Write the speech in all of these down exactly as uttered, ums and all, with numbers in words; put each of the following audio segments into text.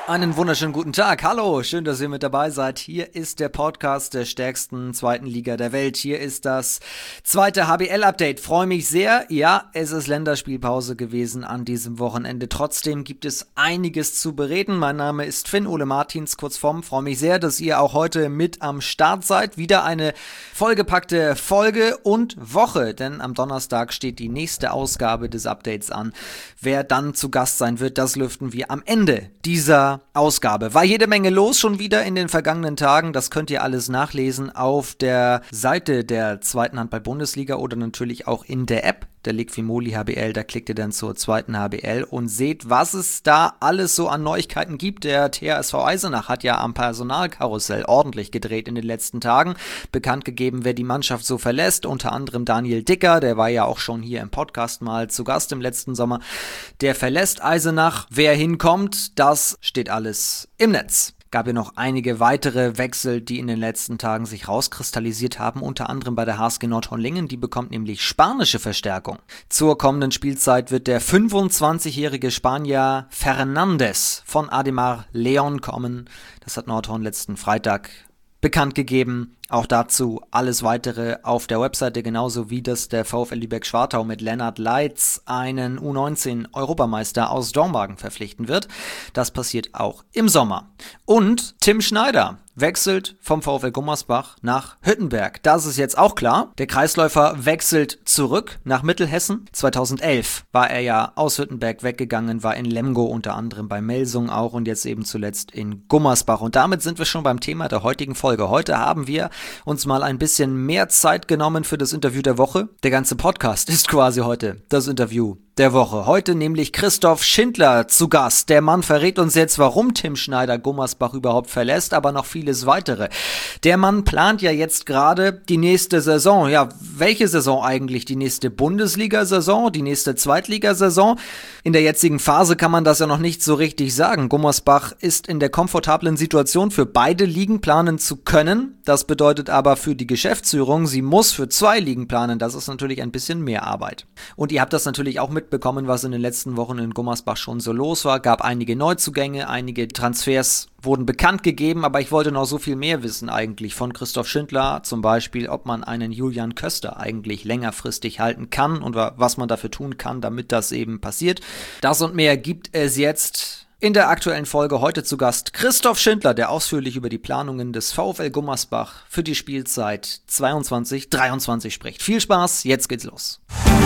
Einen wunderschönen guten Tag. Hallo, schön, dass ihr mit dabei seid. Hier ist der Podcast der stärksten zweiten Liga der Welt. Hier ist das zweite H B L-Update. Freue mich sehr. Ja, es ist Länderspielpause gewesen an diesem Wochenende. Trotzdem gibt es einiges zu bereden. Mein Name ist Finn Ole Martins, kurz vorm. Freue mich sehr, dass ihr auch heute mit am Start seid. Wieder eine vollgepackte Folge und Woche, denn am Donnerstag steht die nächste Ausgabe des Updates an. Wer dann zu Gast sein wird, das lüften wir am Ende dieser Ausgabe. War jede Menge los schon wieder in den vergangenen Tagen. Das könnt ihr alles nachlesen auf der Seite der zweiten Handball-Bundesliga oder natürlich auch in der App der Liqui-Moly H B L. Da klickt ihr dann zur zweiten H B L und seht, was es da alles so an Neuigkeiten gibt. Der T H S V Eisenach hat ja am Personalkarussell ordentlich gedreht in den letzten Tagen. Bekannt gegeben, wer die Mannschaft so verlässt. Unter anderem Daniel Dicker, der war ja auch schon hier im Podcast mal zu Gast im letzten Sommer. Der verlässt Eisenach. Wer hinkommt, das steht alles im Netz. Gab ja noch einige weitere Wechsel, die in den letzten Tagen sich rauskristallisiert haben, unter anderem bei der H S G Nordhorn-Lingen, die bekommt nämlich spanische Verstärkung. Zur kommenden Spielzeit wird der fünfundzwanzigjährige Spanier Fernandes von Ademar León kommen. Das hat Nordhorn letzten Freitag bekannt gegeben. Auch dazu alles weitere auf der Webseite, genauso wie das der VfL Lübeck-Schwartau mit Lennart Leitz einen U neunzehn Europameister aus Dormagen verpflichten wird. Das passiert auch im Sommer. Und Tim Schneider wechselt vom VfL Gummersbach nach Hüttenberg. Das ist jetzt auch klar. Der Kreisläufer wechselt zurück nach Mittelhessen. zweitausendelf war er ja aus Hüttenberg weggegangen, war in Lemgo unter anderem bei Melsung auch und jetzt eben zuletzt in Gummersbach. Und damit sind wir schon beim Thema der heutigen Folge. Heute haben wir uns mal ein bisschen mehr Zeit genommen für das Interview der Woche. Der ganze Podcast ist quasi heute das Interview der Woche. Heute nämlich Christoph Schindler zu Gast. Der Mann verrät uns jetzt, warum Tim Schneider Gummersbach überhaupt verlässt, aber noch vieles weitere. Der Mann plant ja jetzt gerade die nächste Saison. Ja, welche Saison eigentlich? Die nächste Bundesliga-Saison? Die nächste Zweitligasaison? In der jetzigen Phase kann man das ja noch nicht so richtig sagen. Gummersbach ist in der komfortablen Situation, für beide Ligen planen zu können. Das bedeutet aber für die Geschäftsführung, sie muss für zwei Ligen planen. Das ist natürlich ein bisschen mehr Arbeit. Und ihr habt das natürlich auch mitbekommen, was in den letzten Wochen in Gummersbach schon so los war. Gab einige Neuzugänge, einige Transfers wurden bekannt gegeben, aber ich wollte noch so viel mehr wissen eigentlich von Christoph Schindler, zum Beispiel, ob man einen Julian Köster eigentlich längerfristig halten kann und was man dafür tun kann, damit das eben passiert. Das und mehr gibt es jetzt in der aktuellen Folge. Heute zu Gast Christoph Schindler, der ausführlich über die Planungen des VfL Gummersbach für die Spielzeit zweiundzwanzig dreiundzwanzig spricht. Viel Spaß, jetzt geht's los.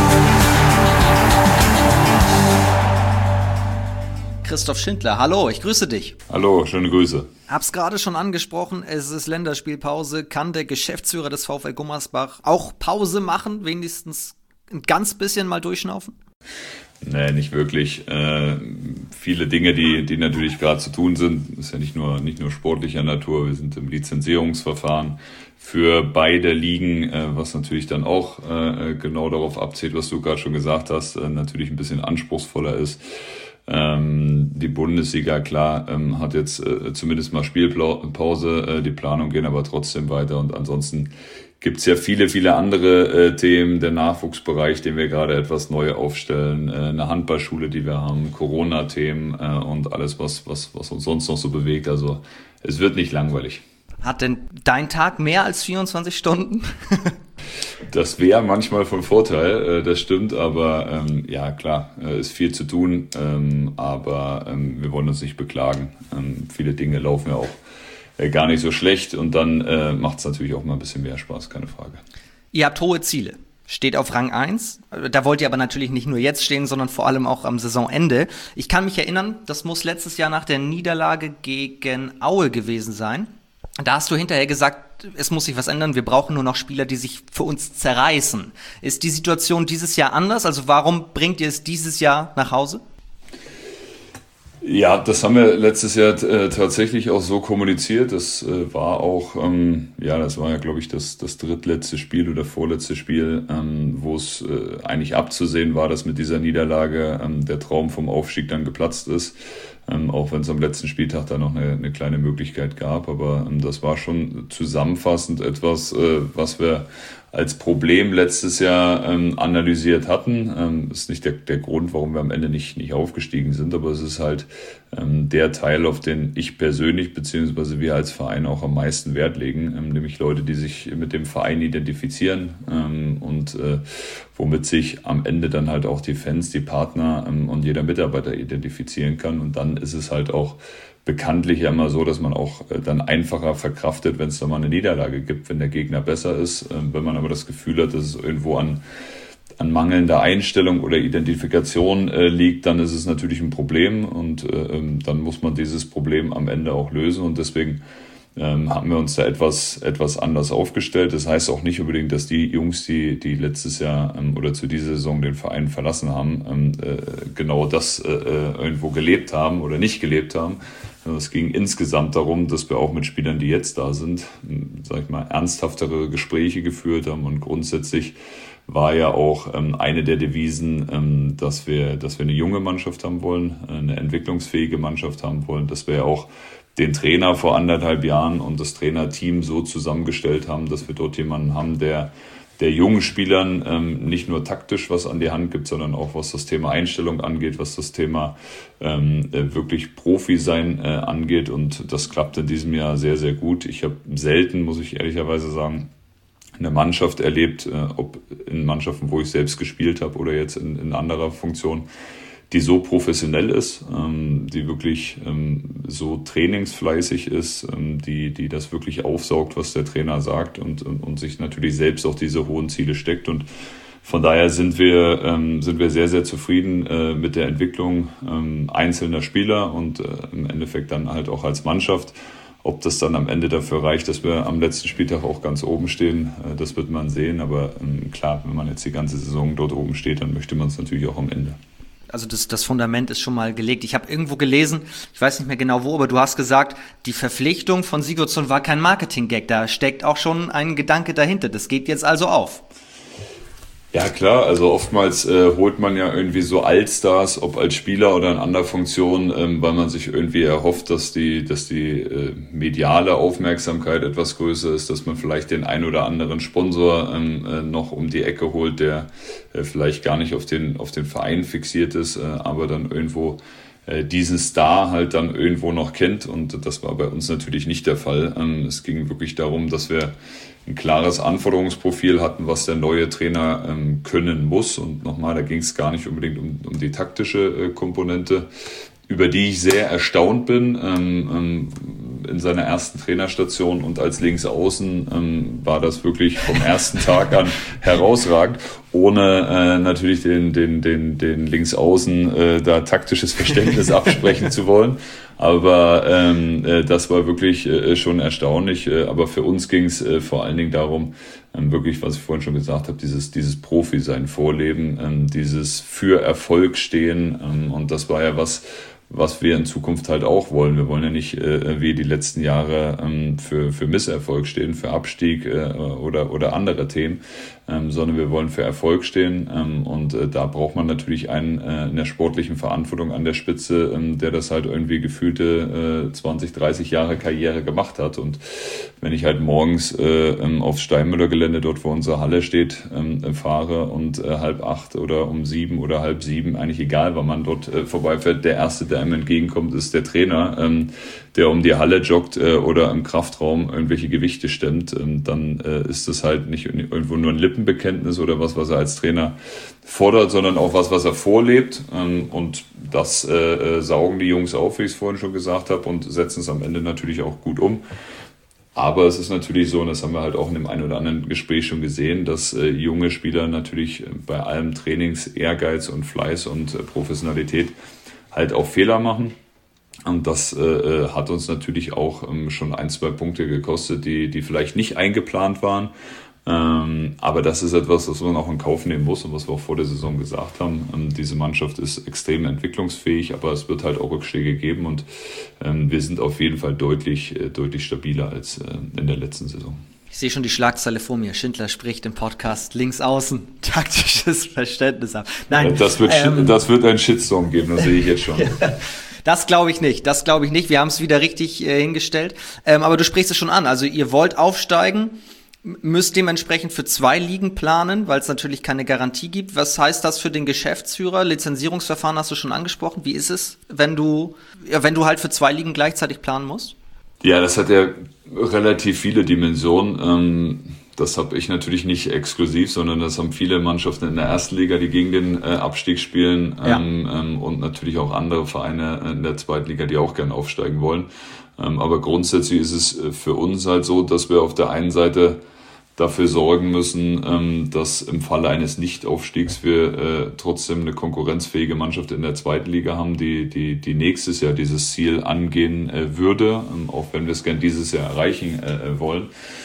Christoph Schindler, hallo, ich grüße dich. Hallo, schöne Grüße. Hab's gerade schon angesprochen, es ist Länderspielpause. Kann der Geschäftsführer des VfL Gummersbach auch Pause machen, wenigstens ein ganz bisschen mal durchschnaufen? Nee, nicht wirklich. Äh, viele Dinge, die, die natürlich gerade zu tun sind, ist ja nicht nur, nicht nur sportlicher Natur. Wir sind im Lizenzierungsverfahren für beide Ligen, äh, was natürlich dann auch äh, genau darauf abzielt, was du gerade schon gesagt hast, äh, natürlich ein bisschen anspruchsvoller ist. Ähm, die Bundesliga, klar, ähm, hat jetzt äh, zumindest mal Spielpause, äh, die Planung gehen aber trotzdem weiter und ansonsten gibt's ja viele, viele andere äh, Themen, der Nachwuchsbereich, den wir gerade etwas neu aufstellen, äh, eine Handballschule, die wir haben, Corona-Themen äh, und alles, was, was, was uns sonst noch so bewegt. Also es wird nicht langweilig. Hat denn dein Tag mehr als vierundzwanzig Stunden? Das wäre manchmal von Vorteil, äh, das stimmt, aber ähm, ja klar, äh, ist viel zu tun, ähm, aber ähm, wir wollen uns nicht beklagen. Ähm, viele Dinge laufen ja auch äh, gar nicht so schlecht und dann äh, macht es natürlich auch mal ein bisschen mehr Spaß, keine Frage. Ihr habt hohe Ziele. Steht auf Rang eins. Da wollt ihr aber natürlich nicht nur jetzt stehen, sondern vor allem auch am Saisonende. Ich kann mich erinnern, das muss letztes Jahr nach der Niederlage gegen Aue gewesen sein. Da hast du hinterher gesagt, es muss sich was ändern, wir brauchen nur noch Spieler, die sich für uns zerreißen. Ist die Situation dieses Jahr anders? Also warum bringt ihr es dieses Jahr nach Hause? Ja, das haben wir letztes Jahr äh, tatsächlich auch so kommuniziert. Das äh, war auch, ähm, ja, das war ja, glaube ich, das, das drittletzte Spiel oder vorletzte Spiel, ähm, wo es äh, eigentlich abzusehen war, dass mit dieser Niederlage ähm, der Traum vom Aufstieg dann geplatzt ist. Ähm, auch wenn es am letzten Spieltag da noch eine, eine kleine Möglichkeit gab. Aber ähm, das war schon zusammenfassend etwas, äh, was wir als Problem letztes Jahr ähm, analysiert hatten. Ähm, ist nicht der, der Grund, warum wir am Ende nicht, nicht aufgestiegen sind, aber es ist halt ähm, der Teil, auf den ich persönlich beziehungsweise wir als Verein auch am meisten Wert legen, ähm, nämlich Leute, die sich mit dem Verein identifizieren ähm, und äh, womit sich am Ende dann halt auch die Fans, die Partner ähm, und jeder Mitarbeiter identifizieren kann. Und dann ist es halt auch bekanntlich ja immer so, dass man auch äh, dann einfacher verkraftet, wenn es da mal eine Niederlage gibt, wenn der Gegner besser ist. Äh, wenn man aber das Gefühl hat, dass es irgendwo an, an mangelnder Einstellung oder Identifikation äh, liegt, dann ist es natürlich ein Problem und äh, dann muss man dieses Problem am Ende auch lösen. Und deswegen ähm, haben wir uns da etwas, etwas anders aufgestellt. Das heißt auch nicht unbedingt, dass die Jungs, die, die letztes Jahr ähm, oder zu dieser Saison den Verein verlassen haben, ähm, äh, genau das äh, irgendwo gelebt haben oder nicht gelebt haben. Es ging insgesamt darum, dass wir auch mit Spielern, die jetzt da sind, sag ich mal, ernsthaftere Gespräche geführt haben. Und grundsätzlich war ja auch ähm, eine der Devisen, ähm, dass wir, dass wir eine junge Mannschaft haben wollen, eine entwicklungsfähige Mannschaft haben wollen, dass wir ja auch den Trainer vor anderthalb Jahren und das Trainerteam so zusammengestellt haben, dass wir dort jemanden haben, der der jungen Spielern ähm, nicht nur taktisch was an die Hand gibt, sondern auch was das Thema Einstellung angeht, was das Thema ähm, wirklich Profi sein äh, angeht. Und das klappt in diesem Jahr sehr, sehr gut. Ich habe selten, muss ich ehrlicherweise sagen, eine Mannschaft erlebt, äh, ob in Mannschaften, wo ich selbst gespielt habe oder jetzt in, in anderer Funktion, die so professionell ist, ähm, die wirklich ähm, so trainingsfleißig ist, ähm, die die das wirklich aufsaugt, was der Trainer sagt und, und und sich natürlich selbst auch diese hohen Ziele steckt. Und von daher sind wir ähm, sind wir sehr, sehr zufrieden äh, mit der Entwicklung ähm, einzelner Spieler und äh, im Endeffekt dann halt auch als Mannschaft. Ob das dann am Ende dafür reicht, dass wir am letzten Spieltag auch ganz oben stehen, äh, das wird man sehen. Aber ähm, klar, wenn man jetzt die ganze Saison dort oben steht, dann möchte man es natürlich auch am Ende. Also das, das Fundament ist schon mal gelegt. Ich habe irgendwo gelesen, ich weiß nicht mehr genau wo, aber du hast gesagt, die Verpflichtung von Sigurdsson war kein Marketing-Gag. Da steckt auch schon ein Gedanke dahinter. Das geht jetzt also auf. Ja klar, also oftmals äh, holt man ja irgendwie so Allstars, ob als Spieler oder in anderer Funktion, ähm, weil man sich irgendwie erhofft, dass die, dass die äh, mediale Aufmerksamkeit etwas größer ist, dass man vielleicht den ein oder anderen Sponsor ähm, äh, noch um die Ecke holt, der äh, vielleicht gar nicht auf den, auf den Verein fixiert ist, äh, aber dann irgendwo äh, diesen Star halt dann irgendwo noch kennt. Und das war bei uns natürlich nicht der Fall. Ähm, es ging wirklich darum, dass wir ein klares Anforderungsprofil hatten, was der neue Trainer ähm, können muss. Und nochmal, da ging es gar nicht unbedingt um, um die taktische äh, Komponente, über die ich sehr erstaunt bin. Ähm, ähm, in seiner ersten Trainerstation und als Linksaußen ähm, war das wirklich vom ersten Tag an herausragend, ohne äh, natürlich den, den, den, den Linksaußen äh, da taktisches Verständnis absprechen zu wollen. Aber ähm, äh, das war wirklich äh, schon erstaunlich. Äh, aber für uns ging es äh, vor allen Dingen darum, ähm, wirklich, was ich vorhin schon gesagt habe, dieses, dieses Profi-Sein vorleben, ähm, dieses für Erfolg stehen. Ähm, und das war ja was, was wir in Zukunft halt auch wollen. Wir wollen ja nicht äh, wie die letzten Jahre ähm, für, für Misserfolg stehen, für Abstieg äh, oder, oder andere Themen, ähm, sondern wir wollen für Erfolg stehen. Ähm, und äh, da braucht man natürlich einen äh, in der sportlichen Verantwortung an der Spitze, ähm, der das halt irgendwie gefühlte äh, zwanzig, dreißig Jahre Karriere gemacht hat. Und wenn ich halt morgens äh, aufs Steinmüller-Gelände, dort wo unsere Halle steht, ähm, fahre und äh, halb acht oder um sieben oder halb sieben, eigentlich egal, wann man dort äh, vorbeifährt, der Erste, der einem entgegenkommt, ist der Trainer, ähm, der um die Halle joggt äh, oder im Kraftraum irgendwelche Gewichte stemmt, ähm, dann äh, ist das halt nicht irgendwo nur ein Lippenbekenntnis oder was, was er als Trainer fordert, sondern auch was, was er vorlebt. Ähm, und das äh, äh, saugen die Jungs auf, wie ich es vorhin schon gesagt habe, und setzen es am Ende natürlich auch gut um. Aber es ist natürlich so, und das haben wir halt auch in dem einen oder anderen Gespräch schon gesehen, dass äh, junge Spieler natürlich bei allem Trainings, Ehrgeiz und Fleiß und äh, Professionalität halt auch Fehler machen. Und das äh, hat uns natürlich auch ähm, schon ein, zwei Punkte gekostet, die, die vielleicht nicht eingeplant waren. Ähm, aber das ist etwas, was man auch in Kauf nehmen muss und was wir auch vor der Saison gesagt haben. Ähm, diese Mannschaft ist extrem entwicklungsfähig, aber es wird halt auch Rückschläge geben und ähm, wir sind auf jeden Fall deutlich, äh, deutlich stabiler als äh, in der letzten Saison. Ich sehe schon die Schlagzeile vor mir. Schindler spricht im Podcast links außen taktisches Verständnis ab. Nein, das wird, ähm, das wird einen Shitstorm geben, das sehe ich jetzt schon. Das glaube ich nicht, das glaube ich nicht. Wir haben es wieder richtig äh, hingestellt. Ähm, aber du sprichst es schon an. Also ihr wollt aufsteigen. Müsst dementsprechend für zwei Ligen planen, weil es natürlich keine Garantie gibt. Was heißt das für den Geschäftsführer? Lizenzierungsverfahren hast du schon angesprochen. Wie ist es, wenn du, ja, wenn du halt für zwei Ligen gleichzeitig planen musst? Ja, das hat ja relativ viele Dimensionen. Das habe ich natürlich nicht exklusiv, sondern das haben viele Mannschaften in der ersten Liga, die gegen den Abstieg spielen, ja. Und natürlich auch andere Vereine in der zweiten Liga, die auch gerne aufsteigen wollen. Aber grundsätzlich ist es für uns halt so, dass wir auf der einen Seite dafür sorgen müssen, dass im Falle eines Nichtaufstiegs wir trotzdem eine konkurrenzfähige Mannschaft in der zweiten Liga haben, die, die, die nächstes Jahr dieses Ziel angehen würde, auch wenn wir es gern dieses Jahr erreichen wollen.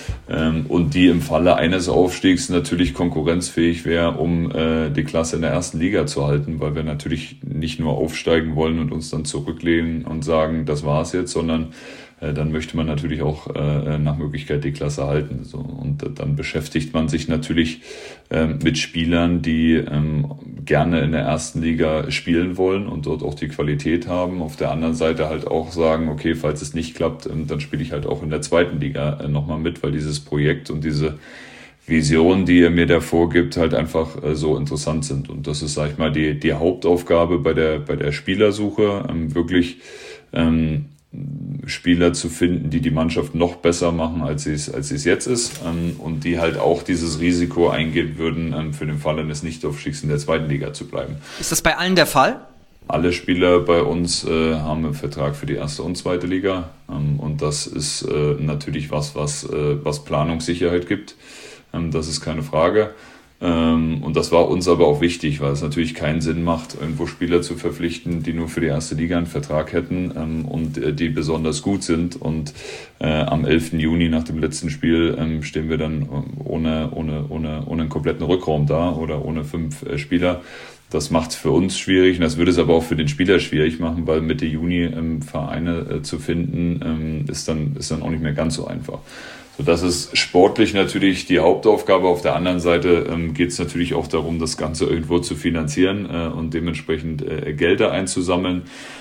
Und die im Falle eines Aufstiegs natürlich konkurrenzfähig wäre, um die Klasse in der ersten Liga zu halten, weil wir natürlich nicht nur aufsteigen wollen und uns dann zurücklehnen und sagen, das war's jetzt, sondern dann möchte man natürlich auch äh, nach Möglichkeit die Klasse halten. So. Und äh, dann beschäftigt man sich natürlich äh, mit Spielern, die ähm, gerne in der ersten Liga spielen wollen und dort auch die Qualität haben. Auf der anderen Seite halt auch sagen, okay, falls es nicht klappt, ähm, dann spiele ich halt auch in der zweiten Liga äh, nochmal mit, weil dieses Projekt und diese Vision, die er mir da vorgibt, halt einfach äh, so interessant sind. Und das ist, sag ich mal, die, die Hauptaufgabe bei der, bei der Spielersuche, ähm, wirklich ähm, Spieler zu finden, die die Mannschaft noch besser machen, als sie es, als sie es jetzt ist, ähm, und die halt auch dieses Risiko eingehen würden, ähm, für den Fall eines Nichtaufstiegs in der zweiten Liga zu bleiben. Ist das bei allen der Fall? Alle Spieler bei uns äh, haben einen Vertrag für die erste und zweite Liga, ähm, und das ist äh, natürlich was, was, äh, was Planungssicherheit gibt. Ähm, das ist keine Frage. Ähm, und das war uns aber auch wichtig, weil es natürlich keinen Sinn macht, irgendwo Spieler zu verpflichten, die nur für die erste Liga einen Vertrag hätten, ähm, und äh, die besonders gut sind. Und äh, am elften Juni nach dem letzten Spiel ähm, stehen wir dann ohne, ohne, ohne, ohne einen kompletten Rückraum da oder ohne fünf äh, Spieler. Das macht es für uns schwierig, und das würde es aber auch für den Spieler schwierig machen, weil Mitte Juni ähm, Vereine äh, zu finden, ähm, ist dann, ist dann auch nicht mehr ganz so einfach. So, das ist sportlich natürlich die Hauptaufgabe. Auf der anderen Seite ähm, geht es natürlich auch darum, das Ganze irgendwo zu finanzieren äh, und dementsprechend äh, Gelder einzusammeln.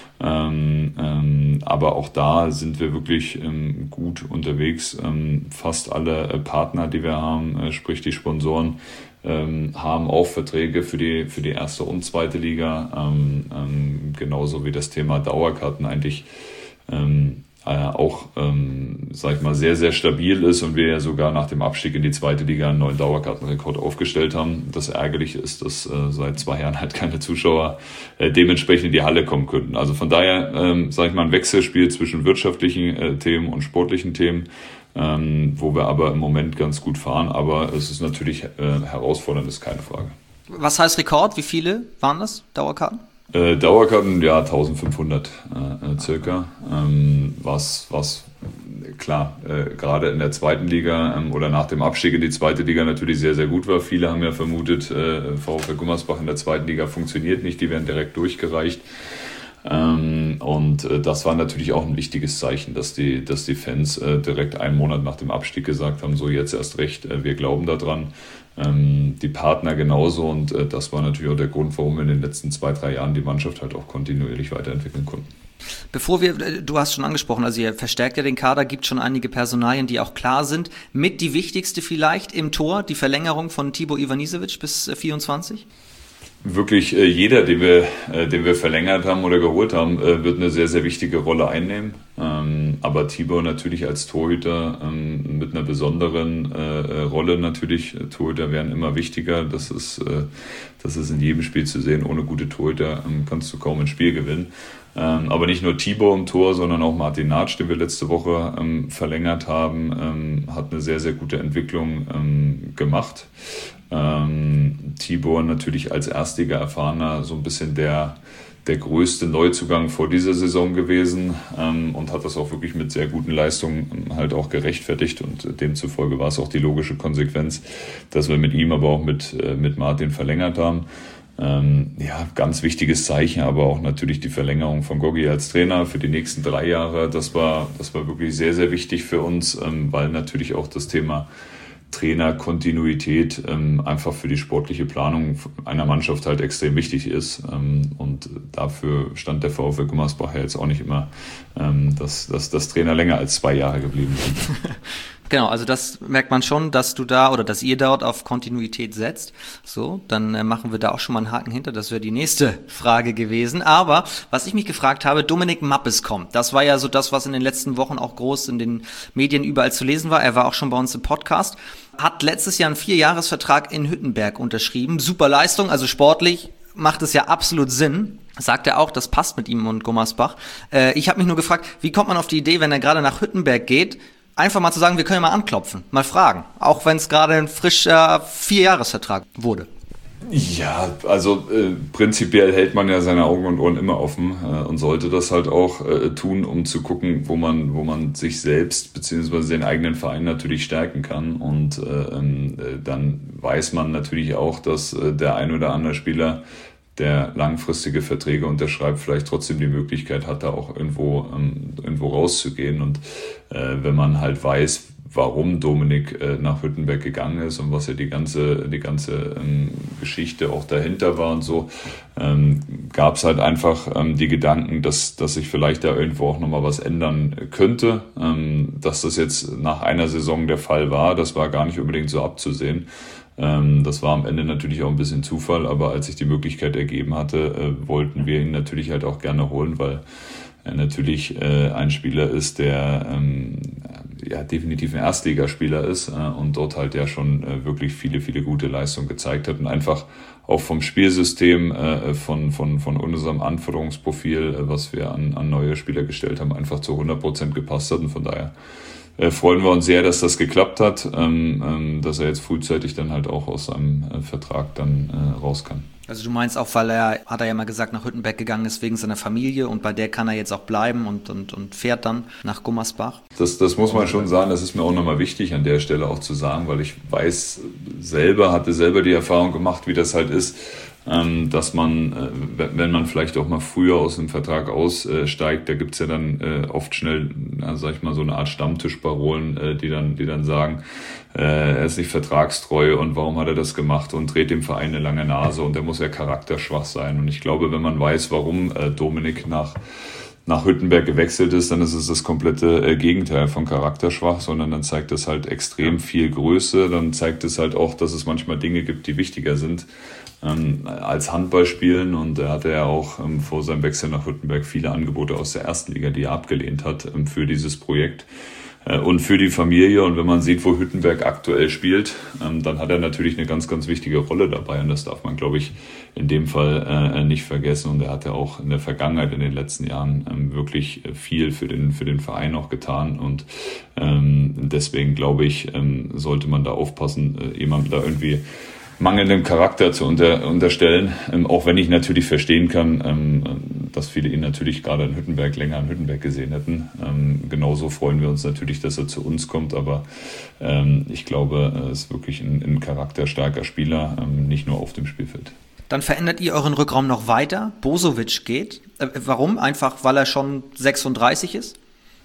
Ähm, ähm, aber auch da sind wir wirklich ähm, gut unterwegs. Ähm, fast alle äh, Partner, die wir haben, äh, sprich die Sponsoren, ähm, haben auch Verträge für die, für die erste und zweite Liga. Ähm, ähm, genauso wie das Thema Dauerkarten eigentlich ähm, Äh, auch, ähm, sag ich mal, sehr, sehr stabil ist und wir ja sogar nach dem Abstieg in die zweite Liga einen neuen Dauerkartenrekord aufgestellt haben. Das Ärgerliche ist, dass äh, seit zwei Jahren halt keine Zuschauer äh, dementsprechend in die Halle kommen könnten. Also von daher, ähm, sag ich mal, ein Wechselspiel zwischen wirtschaftlichen äh, Themen und sportlichen Themen, ähm, wo wir aber im Moment ganz gut fahren. Aber es ist natürlich äh, herausfordernd, ist keine Frage. Was heißt Rekord? Wie viele waren das, Dauerkarten? Äh, Dauerkarten, ja, eintausendfünfhundert äh, circa, ähm, was, was klar, äh, gerade in der zweiten Liga ähm, oder nach dem Abstieg in die zweite Liga natürlich sehr, sehr gut war. Viele haben ja vermutet, äh, VfL Gummersbach in der zweiten Liga funktioniert nicht, die werden direkt durchgereicht. Ähm, und äh, das war natürlich auch ein wichtiges Zeichen, dass die, dass die Fans äh, direkt einen Monat nach dem Abstieg gesagt haben, so jetzt erst recht, äh, wir glauben daran. Ähm, die Partner genauso, und äh, das war natürlich auch der Grund, warum wir in den letzten zwei, drei Jahren die Mannschaft halt auch kontinuierlich weiterentwickeln konnten. Bevor wir, du hast schon angesprochen, also ihr verstärkt ja den Kader, gibt schon einige Personalien, die auch klar sind. Mit die wichtigste vielleicht im Tor, die Verlängerung von Tibor Ivanisevic bis äh, vierundzwanzig? Wirklich äh, jeder, den wir, äh, den wir verlängert haben oder geholt haben, äh, wird eine sehr, sehr wichtige Rolle einnehmen. Ähm, aber Tibor natürlich als Torhüter ähm, mit einer besonderen äh, Rolle natürlich. Torhüter werden immer wichtiger. Das ist, äh, das ist in jedem Spiel zu sehen. Ohne gute Torhüter ähm, kannst du kaum ein Spiel gewinnen. Ähm, aber nicht nur Tibor im Tor, sondern auch Martin Natsch, den wir letzte Woche ähm, verlängert haben, ähm, hat eine sehr, sehr gute Entwicklung ähm, gemacht. Ähm, Tibor natürlich als Erstliga erfahrener so ein bisschen der, der größte Neuzugang vor dieser Saison gewesen, ähm, und hat das auch wirklich mit sehr guten Leistungen halt auch gerechtfertigt, und demzufolge war es auch die logische Konsequenz, dass wir mit ihm, aber auch mit, äh, mit Martin verlängert haben. Ähm, ja, ganz wichtiges Zeichen, aber auch natürlich die Verlängerung von Gogi als Trainer für die nächsten drei Jahre. Das war, das war wirklich sehr, sehr wichtig für uns, ähm, weil natürlich auch das Thema Trainerkontinuität ähm, einfach für die sportliche Planung einer Mannschaft halt extrem wichtig ist. Ähm, und dafür stand der VfL Gummersbach ja jetzt auch nicht immer, ähm, dass, dass, dass Trainer länger als zwei Jahre geblieben sind. Genau, also das merkt man schon, dass du da oder dass ihr dort auf Kontinuität setzt. So, dann äh, machen wir da auch schon mal einen Haken hinter. Das wäre die nächste Frage gewesen. Aber was ich mich gefragt habe, Dominik Mappes kommt. Das war ja so das, was in den letzten Wochen auch groß in den Medien überall zu lesen war. Er war auch schon bei uns im Podcast. Hat letztes Jahr einen Vierjahresvertrag in Hüttenberg unterschrieben. Super Leistung, also sportlich macht es ja absolut Sinn. Sagt er auch, das passt mit ihm und Gummersbach. Äh, ich habe mich nur gefragt, wie kommt man auf die Idee, wenn er gerade nach Hüttenberg geht, einfach mal zu sagen, wir können ja mal anklopfen, mal fragen. Auch wenn es gerade ein frischer Vierjahresvertrag wurde. Ja, also äh, prinzipiell hält man ja seine Augen und Ohren immer offen äh, und sollte das halt auch äh, tun, um zu gucken, wo man, wo man sich selbst beziehungsweise den eigenen Verein natürlich stärken kann. Und äh, äh, dann weiß man natürlich auch, dass äh, der ein oder andere Spieler, der langfristige Verträge unterschreibt, vielleicht trotzdem die Möglichkeit hat, da auch irgendwo ähm, irgendwo rauszugehen. Und äh, wenn man halt weiß, warum Dominik äh, nach Hüttenberg gegangen ist und was ja die ganze die ganze ähm, Geschichte auch dahinter war und so, ähm, gab es halt einfach ähm, die Gedanken, dass dass sich vielleicht da irgendwo auch nochmal was ändern könnte. Ähm, dass das jetzt nach einer Saison der Fall war, das war gar nicht unbedingt so abzusehen. Das war am Ende natürlich auch ein bisschen Zufall, aber als sich die Möglichkeit ergeben hatte, wollten wir ihn natürlich halt auch gerne holen, weil er natürlich ein Spieler ist, der ja definitiv ein Erstligaspieler ist und dort halt ja schon wirklich viele, viele gute Leistungen gezeigt hat und einfach auch vom Spielsystem, von, von, von unserem Anforderungsprofil, was wir an, an neue Spieler gestellt haben, einfach zu hundert Prozent gepasst hat und von daher Äh, freuen wir uns sehr, dass das geklappt hat, ähm, ähm, dass er jetzt frühzeitig dann halt auch aus seinem äh, Vertrag dann äh, raus kann. Also du meinst auch, weil er, hat er ja mal gesagt, nach Hüttenberg gegangen ist wegen seiner Familie und bei der kann er jetzt auch bleiben und, und, und fährt dann nach Gummersbach? Das, das muss man schon sagen, das ist mir auch nochmal wichtig an der Stelle auch zu sagen, weil ich weiß selber, hatte selber die Erfahrung gemacht, wie das halt ist, ähm, dass man, äh, wenn man vielleicht auch mal früher aus dem Vertrag aussteigt, da gibt's ja dann äh, oft schnell, na, sag ich mal, so eine Art Stammtischparolen, äh, die dann, die dann sagen, äh, er ist nicht vertragstreu und warum hat er das gemacht und dreht dem Verein eine lange Nase und der muss ja charakterschwach sein. Und ich glaube, wenn man weiß, warum äh, Dominik nach nach Hüttenberg gewechselt ist, dann ist es das komplette äh, Gegenteil von charakterschwach, sondern dann zeigt es halt extrem viel Größe, dann zeigt es halt auch, dass es manchmal Dinge gibt, die wichtiger sind ähm, als Handballspielen und er hatte ja auch ähm, vor seinem Wechsel nach Hüttenberg viele Angebote aus der ersten Liga, die er abgelehnt hat ähm, für dieses Projekt. Und für die Familie und wenn man sieht, wo Hüttenberg aktuell spielt, dann hat er natürlich eine ganz, ganz wichtige Rolle dabei und das darf man, glaube ich, in dem Fall nicht vergessen und er hat ja auch in der Vergangenheit, in den letzten Jahren wirklich viel für den, für den Verein auch getan und deswegen, glaube ich, sollte man da aufpassen, jemandem da irgendwie mangelndem Charakter zu unter, unterstellen, ähm, auch wenn ich natürlich verstehen kann, ähm, dass viele ihn natürlich gerade in Hüttenberg länger in Hüttenberg gesehen hätten. Ähm, genauso freuen wir uns natürlich, dass er zu uns kommt, aber ähm, ich glaube, er ist wirklich ein, ein charakterstarker Spieler, ähm, nicht nur auf dem Spielfeld. Dann verändert ihr euren Rückraum noch weiter. Bosovic geht. Äh, warum? Einfach, weil er schon sechsunddreißig ist?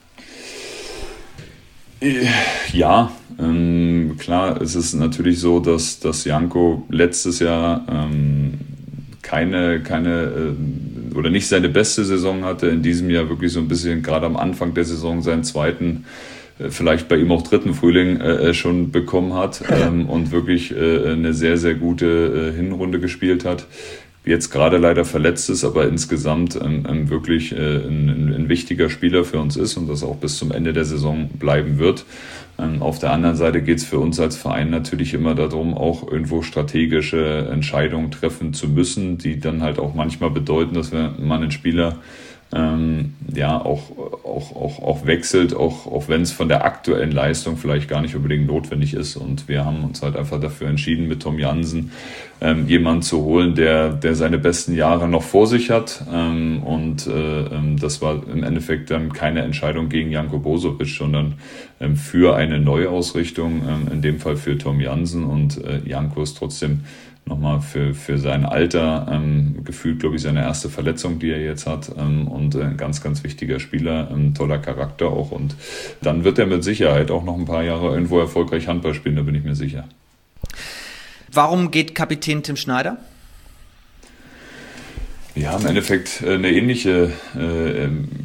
Ja, ähm, klar, es ist natürlich so, dass, dass Janko letztes Jahr ähm, keine, keine äh, oder nicht seine beste Saison hatte, in diesem Jahr wirklich so ein bisschen gerade am Anfang der Saison seinen zweiten, äh, vielleicht bei ihm auch dritten Frühling äh, schon bekommen hat ähm, und wirklich äh, eine sehr, sehr gute äh, Hinrunde gespielt hat. Jetzt gerade leider verletzt ist, aber insgesamt ähm, wirklich äh, ein, ein wichtiger Spieler für uns ist und das auch bis zum Ende der Saison bleiben wird. Ähm, auf der anderen Seite geht es für uns als Verein natürlich immer darum, auch irgendwo strategische Entscheidungen treffen zu müssen, die dann halt auch manchmal bedeuten, dass wir mal einen Spieler ähm, ja auch, auch, auch, auch wechselt, auch, auch wenn es von der aktuellen Leistung vielleicht gar nicht unbedingt notwendig ist. Und wir haben uns halt einfach dafür entschieden, mit Tom Jansen ähm, jemanden zu holen, der, der seine besten Jahre noch vor sich hat. Ähm, und äh, das war im Endeffekt dann keine Entscheidung gegen Janko Bosovic, sondern ähm, für eine Neuausrichtung, ähm, in dem Fall für Tom Jansen. Und äh, Janko ist trotzdem nochmal für, für sein Alter, ähm, gefühlt, glaube ich, seine erste Verletzung, die er jetzt hat ähm, und ein ganz, ganz wichtiger Spieler, ein toller Charakter auch und dann wird er mit Sicherheit auch noch ein paar Jahre irgendwo erfolgreich Handball spielen, da bin ich mir sicher. Warum geht Kapitän Tim Schneider? Ja, im Endeffekt eine ähnliche, äh,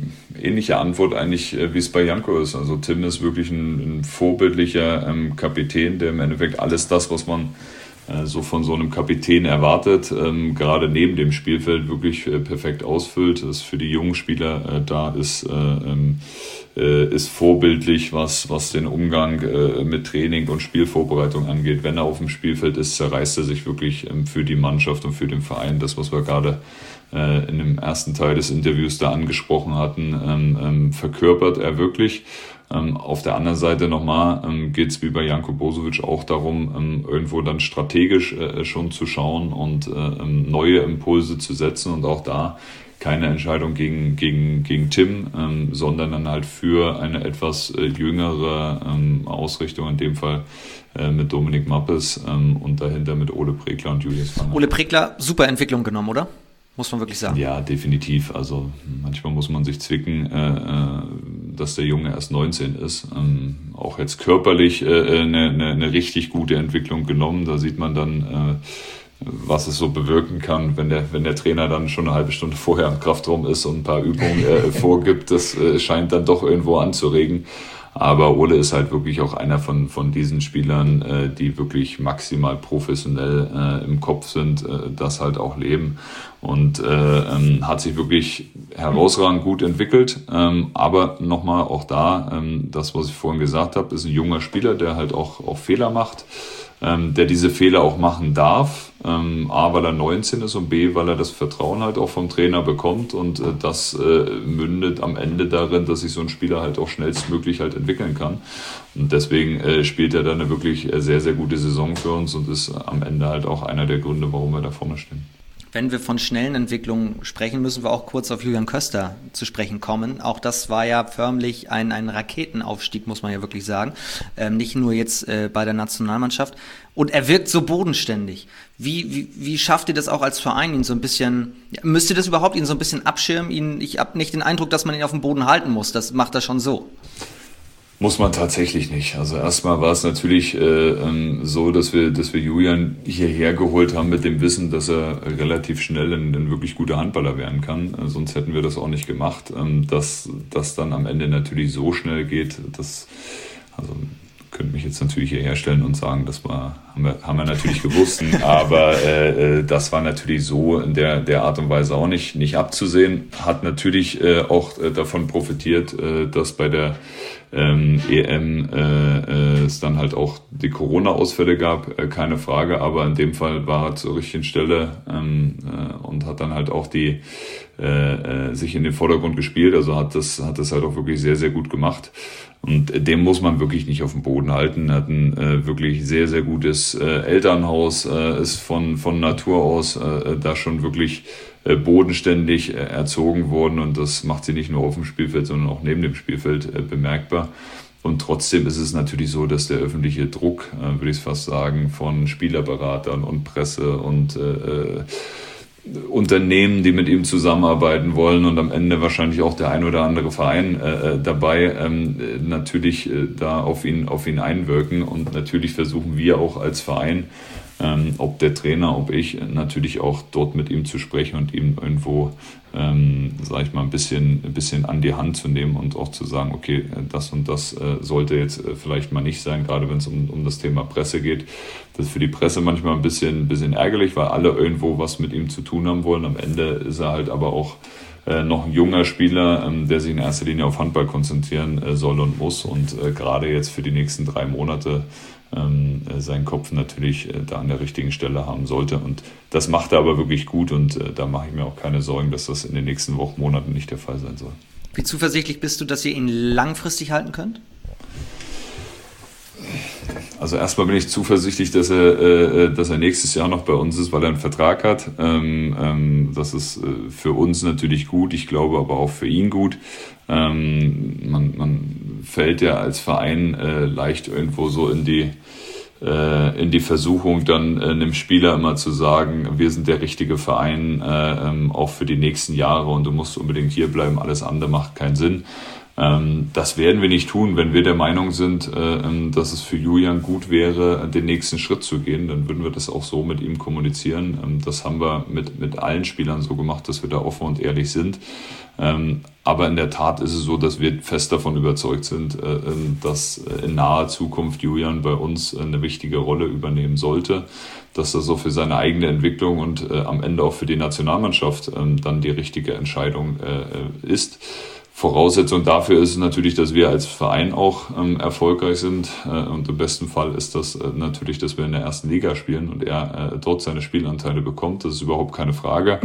ähnliche Antwort eigentlich, äh, wie es bei Janko ist. Also Tim ist wirklich ein, ein vorbildlicher ähm, Kapitän, der im Endeffekt alles das, was man äh, so von so einem Kapitän erwartet, ähm, gerade neben dem Spielfeld wirklich äh, perfekt ausfüllt. Das für die jungen Spieler äh, da ist, äh, ähm, äh, ist vorbildlich, was, was den Umgang äh, mit Training und Spielvorbereitung angeht. Wenn er auf dem Spielfeld ist, zerreißt er sich wirklich ähm, für die Mannschaft und für den Verein. Das, was wir gerade äh, in dem ersten Teil des Interviews da angesprochen hatten, ähm, ähm, verkörpert er wirklich. Ähm, auf der anderen Seite nochmal ähm, geht es wie bei Janko Bosovic auch darum, ähm, irgendwo dann strategisch äh, schon zu schauen und äh, ähm, neue Impulse zu setzen und auch da keine Entscheidung gegen, gegen, gegen Tim, ähm, sondern dann halt für eine etwas äh, jüngere ähm, Ausrichtung, in dem Fall äh, mit Dominik Mappes ähm, und dahinter mit Ole Pregler und Julius Fanger. Ole Pregler, super Entwicklung genommen, oder? Muss man wirklich sagen. Ja, definitiv. Also manchmal muss man sich zwicken, äh, dass der Junge erst neunzehn ist. Ähm, auch jetzt körperlich äh, eine, eine, eine richtig gute Entwicklung genommen. Da sieht man dann, äh, was es so bewirken kann, wenn der, wenn der Trainer dann schon eine halbe Stunde vorher im Kraftraum ist und ein paar Übungen äh, vorgibt. Das äh, scheint dann doch irgendwo anzuregen. Aber Ole ist halt wirklich auch einer von, von diesen Spielern, äh, die wirklich maximal professionell äh, im Kopf sind, äh, das halt auch leben und äh, ähm, hat sich wirklich herausragend gut entwickelt. Ähm, aber nochmal auch da, ähm, das, was ich vorhin gesagt habe, ist ein junger Spieler, der halt auch, auch Fehler macht, ähm, der diese Fehler auch machen darf. Ähm, A, weil er neunzehn ist und B, weil er das Vertrauen halt auch vom Trainer bekommt und äh, das äh, mündet am Ende darin, dass sich so ein Spieler halt auch schnellstmöglich halt entwickeln kann. Und deswegen äh, spielt er dann eine wirklich sehr, sehr gute Saison für uns und ist am Ende halt auch einer der Gründe, warum wir da vorne stehen. Wenn wir von schnellen Entwicklungen sprechen, müssen wir auch kurz auf Julian Köster zu sprechen kommen. Auch das war ja förmlich ein, ein Raketenaufstieg, muss man ja wirklich sagen. Ähm, nicht nur jetzt äh, bei der Nationalmannschaft. Und er wirkt so bodenständig. Wie, wie, wie schafft ihr das auch als Verein, ihn so ein bisschen, ja, müsst ihr das überhaupt ihn so ein bisschen abschirmen? Ihn, ich habe nicht den Eindruck, dass man ihn auf dem Boden halten muss. Das macht er schon so. Muss man tatsächlich nicht. Also erstmal war es natürlich äh, ähm, so, dass wir, dass wir Julian hierher geholt haben mit dem Wissen, dass er relativ schnell ein, ein wirklich guter Handballer werden kann. Äh, sonst hätten wir das auch nicht gemacht. Ähm, dass das dann am Ende natürlich so schnell geht, das also könnte mich jetzt natürlich hier herstellen und sagen, das war, haben wir, haben wir natürlich gewusst, aber äh, das war natürlich so in der, der Art und Weise auch nicht, nicht abzusehen. Hat natürlich äh, auch äh, davon profitiert, äh, dass bei der ähm, E M äh, äh, es dann halt auch die Corona-Ausfälle gab, äh, keine Frage, aber in dem Fall war er zur richtigen Stelle ähm, äh, und hat dann halt auch die äh, äh, sich in den Vordergrund gespielt, also hat das, hat das halt auch wirklich sehr, sehr gut gemacht. Und dem muss man wirklich nicht auf dem Boden halten. Er hat ein äh, wirklich sehr, sehr gutes äh, Elternhaus, äh, ist von, von Natur aus äh, da schon wirklich äh, bodenständig äh, erzogen worden. Und das macht sie nicht nur auf dem Spielfeld, sondern auch neben dem Spielfeld äh, bemerkbar. Und trotzdem ist es natürlich so, dass der öffentliche Druck, äh, würde ich fast sagen, von Spielerberatern und Presse und äh, Unternehmen, die mit ihm zusammenarbeiten wollen und am Ende wahrscheinlich auch der ein oder andere Verein äh, dabei ähm, natürlich äh, da auf ihn auf ihn einwirken und natürlich versuchen wir auch als Verein, ähm, ob der Trainer, ob ich, natürlich auch dort mit ihm zu sprechen und ihm irgendwo, ähm, sage ich mal, ein bisschen, ein bisschen an die Hand zu nehmen und auch zu sagen, okay, das und das äh, sollte jetzt äh, vielleicht mal nicht sein, gerade wenn es um, um das Thema Presse geht. Das ist für die Presse manchmal ein bisschen, ein bisschen ärgerlich, weil alle irgendwo was mit ihm zu tun haben wollen. Am Ende ist er halt aber auch äh, noch ein junger Spieler, ähm, der sich in erster Linie auf Handball konzentrieren äh, soll und muss und äh, gerade jetzt für die nächsten drei Monate ähm, äh, seinen Kopf natürlich äh, da an der richtigen Stelle haben sollte. Und das macht er aber wirklich gut und äh, da mache ich mir auch keine Sorgen, dass das in den nächsten Wochen, Monaten nicht der Fall sein soll. Wie zuversichtlich bist du, dass ihr ihn langfristig halten könnt? Also erstmal bin ich zuversichtlich, dass er, äh, dass er nächstes Jahr noch bei uns ist, weil er einen Vertrag hat. Ähm, ähm, das ist äh, für uns natürlich gut, ich glaube aber auch für ihn gut. Ähm, man, man fällt ja als Verein äh, leicht irgendwo so in die äh, in die Versuchung, dann äh, einem Spieler immer zu sagen, wir sind der richtige Verein, äh, ähm, auch für die nächsten Jahre und du musst unbedingt hier bleiben, alles andere macht keinen Sinn. Ähm, das werden wir nicht tun, wenn wir der Meinung sind, äh, dass es für Julian gut wäre, den nächsten Schritt zu gehen. Dann würden wir das auch so mit ihm kommunizieren. Ähm, das haben wir mit, mit allen Spielern so gemacht, dass wir da offen und ehrlich sind. Ähm, aber in der Tat ist es so, dass wir fest davon überzeugt sind, äh, dass in naher Zukunft Julian bei uns eine wichtige Rolle übernehmen sollte, dass das so für seine eigene Entwicklung und äh, am Ende auch für die Nationalmannschaft äh, dann die richtige Entscheidung äh, ist. Voraussetzung dafür ist natürlich, dass wir als Verein auch ähm, erfolgreich sind äh, und im besten Fall ist das äh, natürlich, dass wir in der ersten Liga spielen und er äh, dort seine Spielanteile bekommt. Das ist überhaupt keine Frage.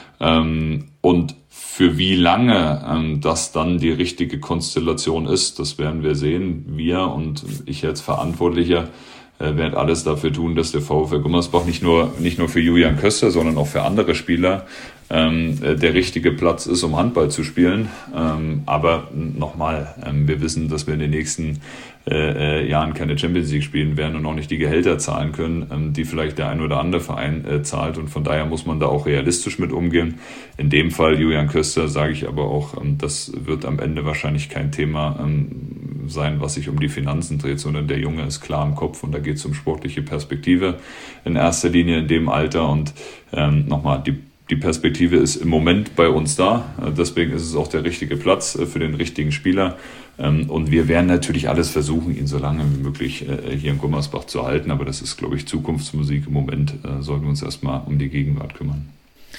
Ähm, und für wie lange ähm, das dann die richtige Konstellation ist, das werden wir sehen. Wir und ich als Verantwortlicher äh, werden alles dafür tun, dass der VfL Gummersbach nicht nur nicht nur für Julian Köster, sondern auch für andere Spieler ähm, der richtige Platz ist, um Handball zu spielen. Ähm, aber nochmal, ähm, wir wissen, dass wir in den nächsten äh, äh, Jahren keine Champions League spielen werden und auch nicht die Gehälter zahlen können, ähm, die vielleicht der ein oder andere Verein äh, zahlt. Und von daher muss man da auch realistisch mit umgehen. In dem Fall Julian Köster sage ich aber auch, ähm, das wird am Ende wahrscheinlich kein Thema ähm, sein, was sich um die Finanzen dreht, sondern der Junge ist klar im Kopf und da geht es um sportliche Perspektive in erster Linie in dem Alter. Und ähm, nochmal, die Die Perspektive ist im Moment bei uns da. Deswegen ist es auch der richtige Platz für den richtigen Spieler. Und wir werden natürlich alles versuchen, ihn so lange wie möglich hier in Gummersbach zu halten. Aber das ist, glaube ich, Zukunftsmusik. Im Moment sollten wir uns erstmal um die Gegenwart kümmern.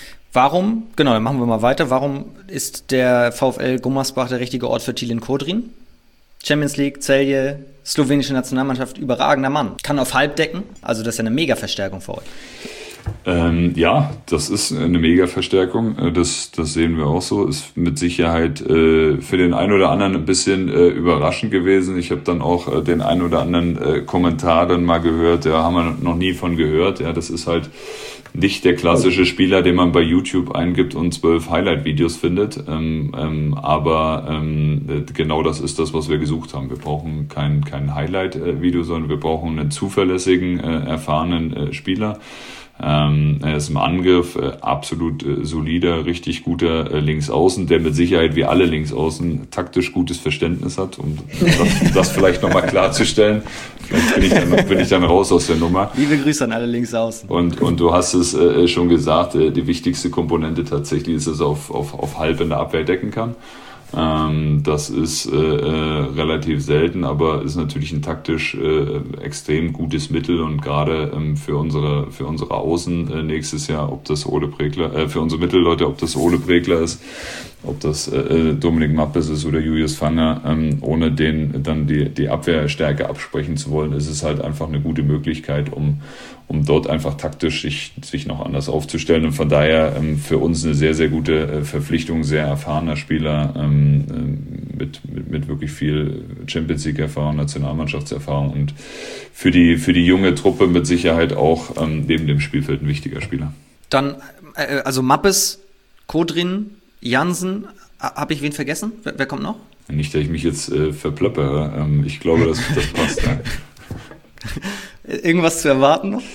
Warum, genau, dann machen wir mal weiter. Warum ist der VfL Gummersbach der richtige Ort für Tilin Kodrin? Champions League, Celje, slowenische Nationalmannschaft, überragender Mann. Kann auf halb decken. Also das ist ja eine Mega-Verstärkung für euch. Ähm, ja, das ist eine Mega-Verstärkung, das, das sehen wir auch so, ist mit Sicherheit äh, für den einen oder anderen ein bisschen äh, überraschend gewesen. Ich habe dann auch äh, den einen oder anderen äh, Kommentar dann mal gehört, ja, haben wir noch nie von gehört, ja, das ist halt nicht der klassische Spieler, den man bei YouTube eingibt und zwölf Highlight-Videos findet, ähm, ähm, aber ähm, genau das ist das, was wir gesucht haben. Wir brauchen kein, kein Highlight-Video, sondern wir brauchen einen zuverlässigen, äh, erfahrenen äh, Spieler. Ähm, er ist im Angriff äh, absolut äh, solider, richtig guter äh, Linksaußen, der mit Sicherheit wie alle Linksaußen taktisch gutes Verständnis hat, um das, um das vielleicht nochmal klarzustellen. Vielleicht bin ich, dann, bin ich dann raus aus der Nummer. Liebe Grüße an alle Linksaußen. Und, und du hast es äh, schon gesagt, äh, die wichtigste Komponente tatsächlich ist, dass er auf, auf, auf halb in der Abwehr decken kann. Ähm, das ist äh, äh, relativ selten, aber ist natürlich ein taktisch äh, extrem gutes Mittel und gerade ähm, für unsere für unsere Außen äh, nächstes Jahr, ob das Ole Bregler, äh, für unsere Mittelleute, ob das Ole Bregler ist, ob das äh, Dominik Mappes ist oder Julius Fanger, ähm, ohne den dann die die Abwehrstärke absprechen zu wollen, ist es halt einfach eine gute Möglichkeit, um um dort einfach taktisch sich, sich noch anders aufzustellen. Und von daher ähm, für uns eine sehr, sehr gute äh, Verpflichtung, sehr erfahrener Spieler ähm, äh, mit, mit, mit wirklich viel Champions League-Erfahrung, Nationalmannschaftserfahrung und für die, für die junge Truppe mit Sicherheit auch ähm, neben dem Spielfeld ein wichtiger Spieler. Dann, äh, also Mappes, Kodrin, Jansen, habe ich wen vergessen? Wer, wer kommt noch? Nicht, dass ich mich jetzt äh, verplöppere. Ähm, ich glaube, das, das passt. Ja. Irgendwas zu erwarten noch?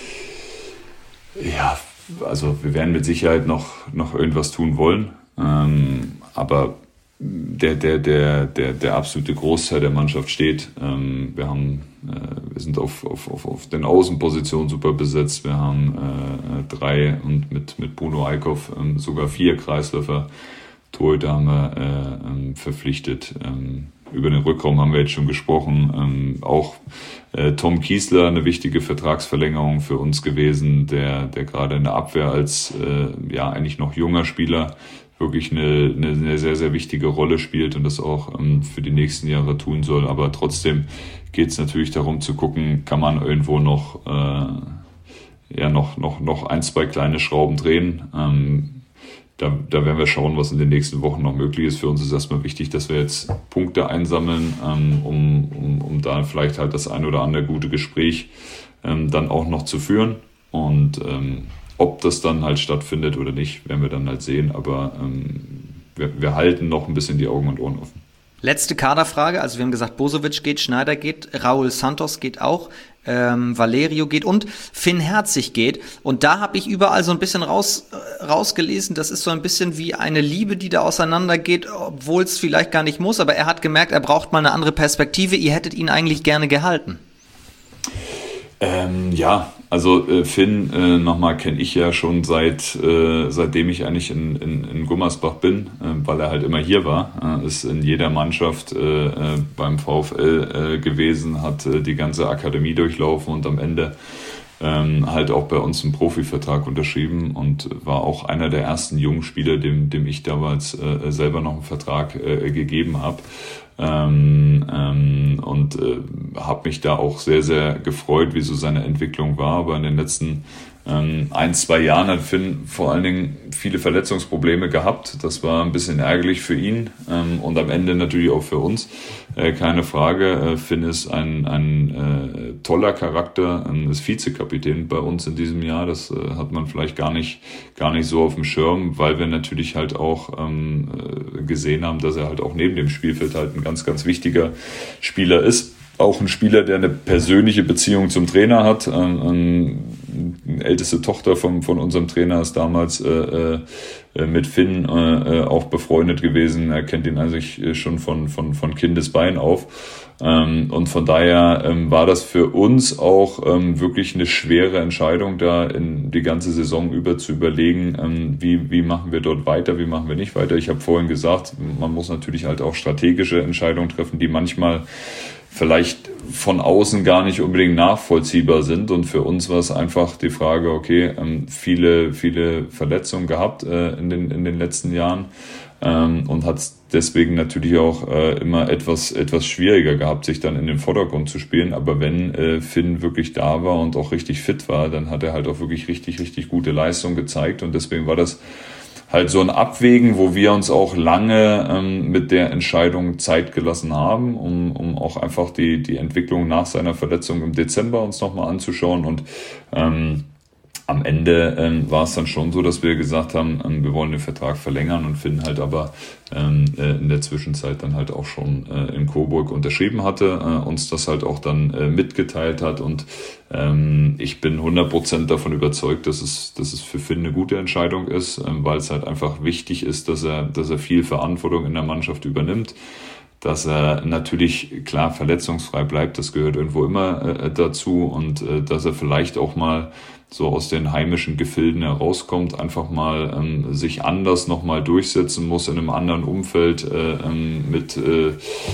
Ja, also wir werden mit Sicherheit noch, noch irgendwas tun wollen. Ähm, aber der, der, der, der, der absolute Großteil der Mannschaft steht. Ähm, wir haben, äh, wir sind auf, auf, auf, auf den Außenpositionen super besetzt. Wir haben äh, drei und mit, mit Bruno Eickhoff ähm, sogar vier Kreisläufer. Torhüter haben wir äh, ähm, verpflichtet. Ähm, über den Rückraum haben wir jetzt schon gesprochen. Ähm, auch äh, Tom Kiesler, eine wichtige Vertragsverlängerung für uns gewesen, der, der gerade in der Abwehr als äh, ja eigentlich noch junger Spieler wirklich eine, eine, eine sehr, sehr wichtige Rolle spielt und das auch ähm, für die nächsten Jahre tun soll. Aber trotzdem geht es natürlich darum zu gucken, kann man irgendwo noch, äh, ja, noch, noch, noch ein, zwei kleine Schrauben drehen. Ähm, Da, da werden wir schauen, was in den nächsten Wochen noch möglich ist. Für uns ist erstmal wichtig, dass wir jetzt Punkte einsammeln, ähm, um, um, um da vielleicht halt das ein oder andere gute Gespräch ähm, dann auch noch zu führen. Und ähm, ob das dann halt stattfindet oder nicht, werden wir dann halt sehen. Aber ähm, wir, wir halten noch ein bisschen die Augen und Ohren offen. Letzte Kaderfrage. Also wir haben gesagt, Bosovic geht, Schneider geht, Raúl Santos geht auch. ähm, Valerio geht und Finn Herzig geht. Und da habe ich überall so ein bisschen raus, äh, rausgelesen, das ist so ein bisschen wie eine Liebe, die da auseinandergeht, obwohl es vielleicht gar nicht muss, aber er hat gemerkt, er braucht mal eine andere Perspektive. Ihr hättet ihn eigentlich gerne gehalten. Ähm, ja, also äh, Finn äh, nochmal kenne ich ja schon seit äh, seitdem ich eigentlich in, in, in Gummersbach bin, äh, weil er halt immer hier war, äh, ist in jeder Mannschaft äh, äh, beim VfL äh, gewesen, hat äh, die ganze Akademie durchlaufen und am Ende ähm, halt auch bei uns einen Profivertrag unterschrieben und war auch einer der ersten jungen Spieler, dem, dem ich damals äh, selber noch einen Vertrag äh, gegeben habe. Ähm, ähm, und äh, habe mich da auch sehr, sehr gefreut, wie so seine Entwicklung war. Aber in den letzten ähm, ein, zwei Jahren hat Finn vor allen Dingen viele Verletzungsprobleme gehabt. Das war ein bisschen ärgerlich für ihn ähm, und am Ende natürlich auch für uns. Äh, keine Frage, äh, Finn ist ein, ein äh, toller Charakter, ähm, ist Vizekapitän bei uns in diesem Jahr. Das äh, hat man vielleicht gar nicht, gar nicht so auf dem Schirm, weil wir natürlich halt auch ähm, gesehen haben, dass er halt auch neben dem Spielfeld halt ein ganz, ganz wichtiger Spieler ist. Auch ein Spieler, der eine persönliche Beziehung zum Trainer hat. Ähm, die älteste Tochter von, von unserem Trainer ist damals äh, äh, mit Finn äh, auch befreundet gewesen. Er kennt ihn eigentlich schon von, von, von Kindesbein auf. Ähm, und von daher ähm, war das für uns auch ähm, wirklich eine schwere Entscheidung, da in die ganze Saison über zu überlegen, ähm, wie, wie machen wir dort weiter, wie machen wir nicht weiter. Ich habe vorhin gesagt, man muss natürlich halt auch strategische Entscheidungen treffen, die manchmal vielleicht von außen gar nicht unbedingt nachvollziehbar sind. Und für uns war es einfach die Frage, okay, ähm, viele, viele Verletzungen gehabt äh, in den, in den letzten Jahren ähm, und hat es deswegen natürlich auch äh, immer etwas, etwas schwieriger gehabt, sich dann in den Vordergrund zu spielen. Aber wenn äh, Finn wirklich da war und auch richtig fit war, dann hat er halt auch wirklich richtig, richtig gute Leistung gezeigt. Und deswegen war das halt so ein Abwägen, wo wir uns auch lange ähm, mit der Entscheidung Zeit gelassen haben, um, um auch einfach die, die Entwicklung nach seiner Verletzung im Dezember uns nochmal anzuschauen. Und ähm, am Ende ähm, war es dann schon so, dass wir gesagt haben, ähm, wir wollen den Vertrag verlängern und Finn halt aber ähm, äh, in der Zwischenzeit dann halt auch schon äh, in Coburg unterschrieben hatte, äh, uns das halt auch dann äh, mitgeteilt hat und ähm, ich bin hundert Prozent davon überzeugt, dass es, dass es für Finn eine gute Entscheidung ist, äh, weil es halt einfach wichtig ist, dass er, dass er viel Verantwortung in der Mannschaft übernimmt. Dass er natürlich klar verletzungsfrei bleibt, das gehört irgendwo immer äh, dazu und äh, dass er vielleicht auch mal so aus den heimischen Gefilden herauskommt, einfach mal ähm, sich anders nochmal durchsetzen muss in einem anderen Umfeld äh, ähm, mit, äh,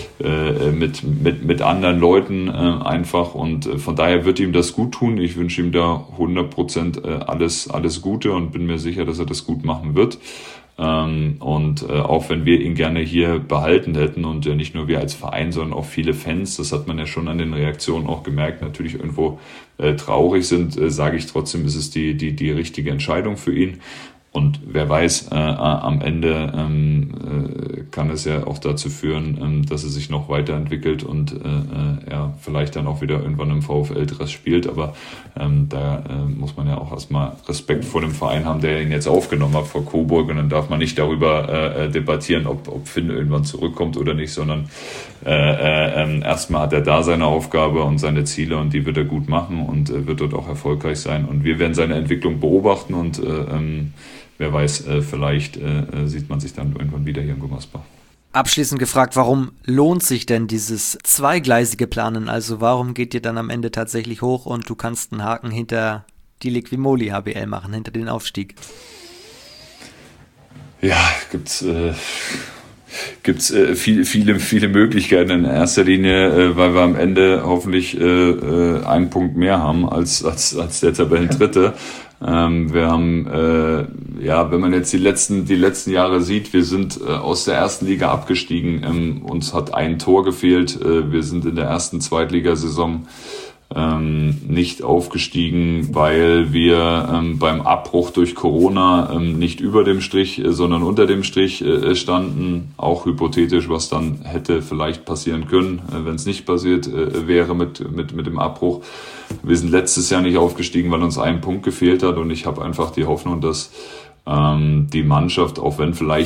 äh, mit, mit, mit anderen Leuten äh, einfach und äh, von daher wird ihm das gut tun. Ich wünsche ihm da hundert Prozent äh, alles, alles Gute und bin mir sicher, dass er das gut machen wird. Ähm, und äh, auch wenn wir ihn gerne hier behalten hätten und ja nicht nur wir als Verein, sondern auch viele Fans, das hat man ja schon an den Reaktionen auch gemerkt, natürlich irgendwo äh, traurig sind, äh, sage ich trotzdem, ist es die, die, die richtige Entscheidung für ihn. Und wer weiß, äh, am Ende ähm, äh, kann es ja auch dazu führen, ähm, dass er sich noch weiterentwickelt und äh, er vielleicht dann auch wieder irgendwann im VfL-Dress spielt. Aber ähm, da äh, muss man ja auch erstmal Respekt vor dem Verein haben, der ihn jetzt aufgenommen hat vor Coburg. Und dann darf man nicht darüber äh, debattieren, ob, ob Finn irgendwann zurückkommt oder nicht, sondern äh, äh, erstmal hat er da seine Aufgabe und seine Ziele und die wird er gut machen und äh, wird dort auch erfolgreich sein. Und wir werden seine Entwicklung beobachten und äh, ähm, wer weiß, äh, vielleicht äh, sieht man sich dann irgendwann wieder hier in Gummersbach. Abschließend gefragt, warum lohnt sich denn dieses zweigleisige Planen? Also warum geht ihr dann am Ende tatsächlich hoch und du kannst einen Haken hinter die Liquimoli H B L machen, hinter den Aufstieg? Ja, gibt's äh, gibt's äh, viele, viele, viele Möglichkeiten in erster Linie, äh, weil wir am Ende hoffentlich äh, äh, einen Punkt mehr haben als als als der Tabellendritte. Ähm, wir haben, äh, ja, wenn man jetzt die letzten, die letzten Jahre sieht, wir sind äh, aus der ersten Liga abgestiegen, ähm, uns hat ein Tor gefehlt, äh, wir sind in der ersten Zweitligasaison ähm, nicht aufgestiegen, weil wir ähm, beim Abbruch durch Corona ähm, nicht über dem Strich, äh, sondern unter dem Strich äh, standen, auch hypothetisch, was dann hätte vielleicht passieren können, äh, wenn es nicht passiert äh, wäre mit, mit, mit dem Abbruch. Wir sind letztes Jahr nicht aufgestiegen, weil uns ein Punkt gefehlt hat und ich habe einfach die Hoffnung, dass ähm, die Mannschaft, auch wenn vielleicht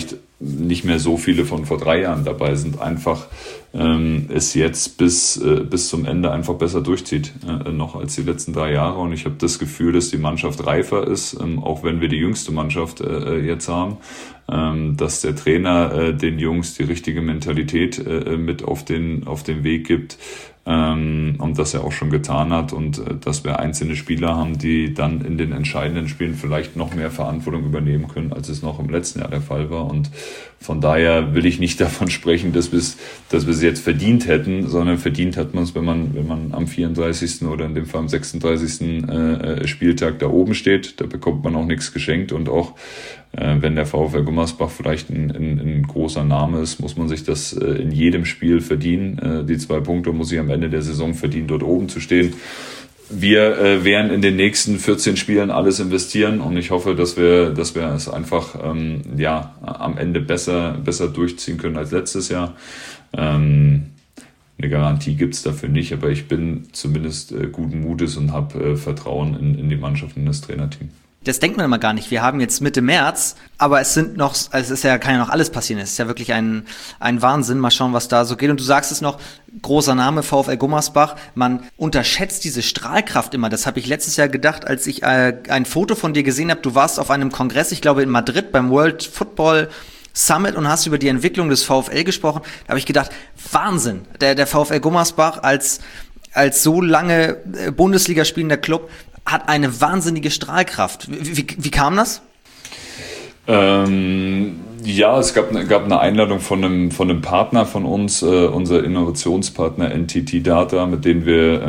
nicht mehr so viele von vor drei Jahren dabei sind, einfach ähm, es jetzt bis, äh, bis zum Ende einfach besser durchzieht, äh, noch als die letzten drei Jahre. Und ich habe das Gefühl, dass die Mannschaft reifer ist, ähm, auch wenn wir die jüngste Mannschaft äh, jetzt haben, ähm, dass der Trainer äh, den Jungs die richtige Mentalität äh, mit auf den, auf den Weg gibt. Ähm, und das er auch schon getan hat und äh, dass wir einzelne Spieler haben, die dann in den entscheidenden Spielen vielleicht noch mehr Verantwortung übernehmen können, als es noch im letzten Jahr der Fall war. Und von daher will ich nicht davon sprechen, dass wir es dass wir es jetzt verdient hätten, sondern verdient hat man es, wenn man wenn man am vierunddreißigsten oder in dem Fall am sechsunddreißigsten Äh, Spieltag da oben steht. Da bekommt man auch nichts geschenkt und auch äh, wenn der VfL Gummersbach vielleicht ein, ein, ein großer Name ist, muss man sich das äh, in jedem Spiel verdienen. Äh, die zwei Punkte muss ich am Ende der Saison verdienen, dort oben zu stehen. Wir äh, werden in den nächsten vierzehn Spielen alles investieren und ich hoffe, dass wir, dass wir es einfach ähm, ja am Ende besser, besser durchziehen können als letztes Jahr. Ähm, eine Garantie gibt's dafür nicht, aber ich bin zumindest äh, guten Mutes und habe äh, Vertrauen in, in die Mannschaft und das Trainerteam. Das denkt man immer gar nicht. Wir haben jetzt Mitte März, aber es sind noch, es ist ja, kann ja noch alles passieren. Es ist ja wirklich ein, ein Wahnsinn. Mal schauen, was da so geht. Und du sagst es noch, großer Name, VfL Gummersbach. Man unterschätzt diese Strahlkraft immer. Das habe ich letztes Jahr gedacht, als ich äh, ein Foto von dir gesehen habe. Du warst auf einem Kongress, ich glaube in Madrid, beim World Football Summit und hast über die Entwicklung des VfL gesprochen. Da habe ich gedacht, Wahnsinn. Der, der VfL Gummersbach als, als so lange Bundesliga spielender Club hat eine wahnsinnige Strahlkraft. Wie, wie, wie kam das? Ähm, ja, es gab, gab eine Einladung von einem, von einem Partner von uns, äh, unser Innovationspartner N T T Data, mit dem wir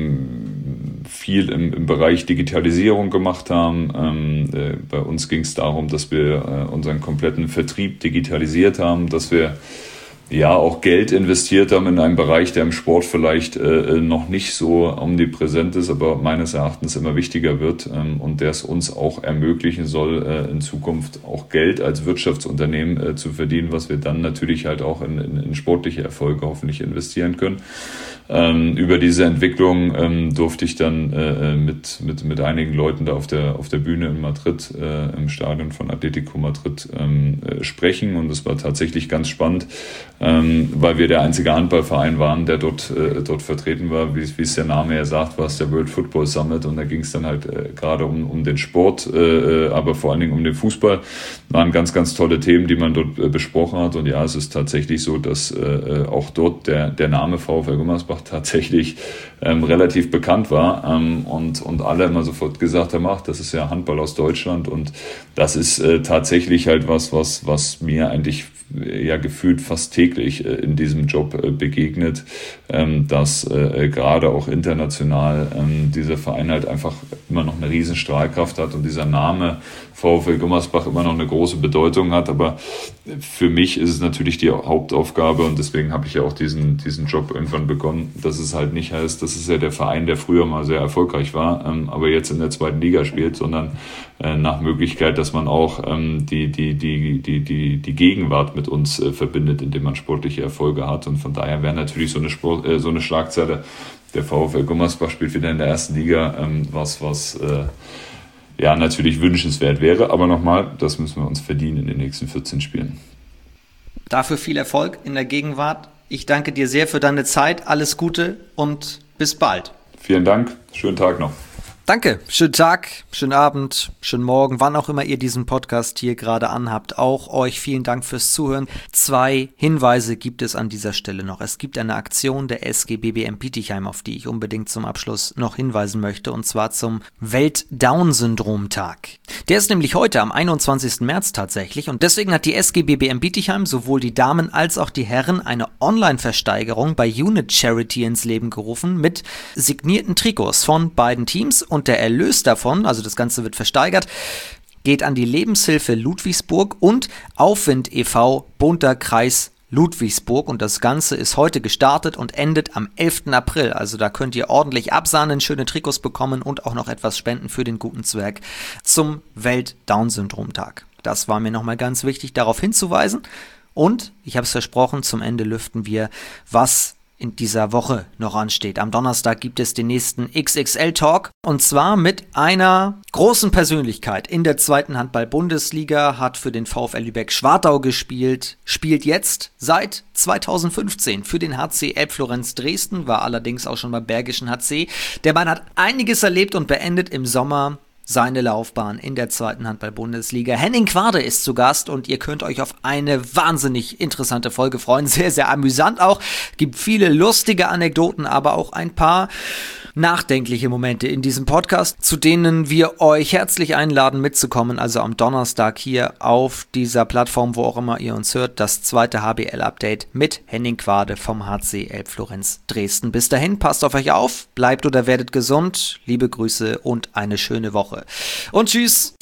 ähm, viel im, im Bereich Digitalisierung gemacht haben. Ähm, äh, bei uns ging es darum, dass wir äh, unseren kompletten Vertrieb digitalisiert haben, dass wir ja auch Geld investiert haben in einen Bereich, der im Sport vielleicht äh, noch nicht so omnipräsent ist, aber meines Erachtens immer wichtiger wird ähm, und der es uns auch ermöglichen soll, äh, in Zukunft auch Geld als Wirtschaftsunternehmen äh, zu verdienen, was wir dann natürlich halt auch in, in, in sportliche Erfolge hoffentlich investieren können. Ähm, über diese Entwicklung ähm, durfte ich dann äh, mit, mit, mit einigen Leuten da auf der, auf der Bühne in Madrid, äh, im Stadion von Atletico Madrid ähm, äh, sprechen und es war tatsächlich ganz spannend, ähm, weil wir der einzige Handballverein waren, der dort, äh, dort vertreten war. Wie, wie es der Name ja sagt, war es der World Football Summit und da ging es dann halt äh, gerade um, um den Sport, äh, aber vor allen Dingen um den Fußball. Waren ganz, ganz tolle Themen, die man dort äh, besprochen hat und ja, es ist tatsächlich so, dass äh, auch dort der, der Name VfL Gummersbach tatsächlich ähm, relativ bekannt war ähm, und, und alle immer sofort gesagt haben, ach, das ist ja Handball aus Deutschland und das ist äh, tatsächlich halt was, was, was mir eigentlich ja gefühlt fast täglich äh, in diesem Job äh, begegnet, ähm, dass äh, gerade auch international ähm, dieser Verein halt einfach immer noch eine riesen Strahlkraft hat und dieser Name VfL Gummersbach immer noch eine große Bedeutung hat, aber für mich ist es natürlich die Hauptaufgabe und deswegen habe ich ja auch diesen, diesen Job irgendwann begonnen, dass es halt nicht heißt, das ist ja der Verein, der früher mal sehr erfolgreich war, ähm, aber jetzt in der zweiten Liga spielt, sondern äh, nach Möglichkeit, dass man auch ähm, die, die, die, die, die, die Gegenwart mit uns äh, verbindet, indem man sportliche Erfolge hat und von daher wäre natürlich so eine, Sport, äh, so eine Schlagzeile, der VfL Gummersbach spielt wieder in der ersten Liga, ähm, was, was äh, ja natürlich wünschenswert wäre, aber nochmal, das müssen wir uns verdienen in den nächsten vierzehn Spielen. Dafür viel Erfolg in der Gegenwart. Ich danke dir sehr für deine Zeit, alles Gute und bis bald. Vielen Dank, schönen Tag noch. Danke, schönen Tag, schönen Abend, schönen Morgen, wann auch immer ihr diesen Podcast hier gerade anhabt. Auch euch vielen Dank fürs Zuhören. Zwei Hinweise gibt es an dieser Stelle noch. Es gibt eine Aktion der S G B B M Bietigheim, auf die ich unbedingt zum Abschluss noch hinweisen möchte, und zwar zum Welt-Down-Syndrom-Tag. Der ist nämlich heute am einundzwanzigsten März tatsächlich und deswegen hat die S G B B M Bietigheim sowohl die Damen als auch die Herren eine Online-Versteigerung bei Unit Charity ins Leben gerufen mit signierten Trikots von beiden Teams und der Erlös davon, also das Ganze wird versteigert, geht an die Lebenshilfe Ludwigsburg und Aufwind e V Bunter Kreis Ludwigsburg und das Ganze ist heute gestartet und endet am elften April. Also da könnt ihr ordentlich absahnen, schöne Trikots bekommen und auch noch etwas spenden für den guten Zweck zum Welt-Down-Syndrom-Tag. Das war mir nochmal ganz wichtig, darauf hinzuweisen. Und, ich habe es versprochen, zum Ende lüften wir, was in dieser Woche noch ansteht. Am Donnerstag gibt es den nächsten X X L-Talk und zwar mit einer großen Persönlichkeit in der zweiten Handball-Bundesliga, hat für den VfL Lübeck-Schwartau gespielt, spielt jetzt seit zweitausendfünfzehn für den H C Elbflorenz Dresden, war allerdings auch schon beim Bergischen H C. Der Mann hat einiges erlebt und beendet im Sommer seine Laufbahn in der zweiten Handball-Bundesliga. Henning Quade ist zu Gast und ihr könnt euch auf eine wahnsinnig interessante Folge freuen. Sehr, sehr amüsant auch. Gibt viele lustige Anekdoten, aber auch ein paar nachdenkliche Momente in diesem Podcast, zu denen wir euch herzlich einladen mitzukommen. Also am Donnerstag hier auf dieser Plattform, wo auch immer ihr uns hört, das zweite H B L-Update mit Henning Quade vom H C Elbflorenz Dresden. Bis dahin, passt auf euch auf, bleibt oder werdet gesund. Liebe Grüße und eine schöne Woche. Und tschüss!